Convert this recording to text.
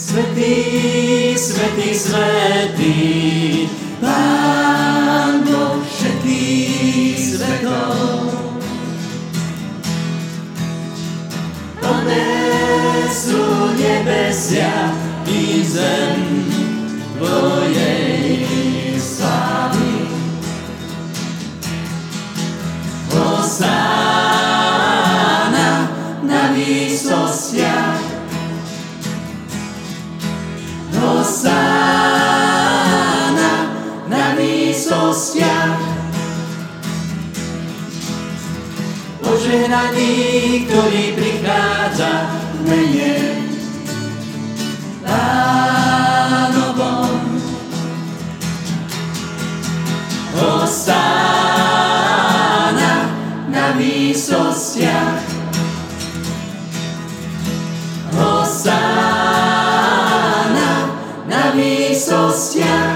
Svätý, svätý, svätý, Pán Boh všetkých svetov. Plné sú nebesia i zem tvojej slávy. Hosána na výsostiach. Hosána na výsostiach. Požehnaný, ktorý prichádza v mene Pánovom. Hosána na výsostiach. Hosána na výsostiach.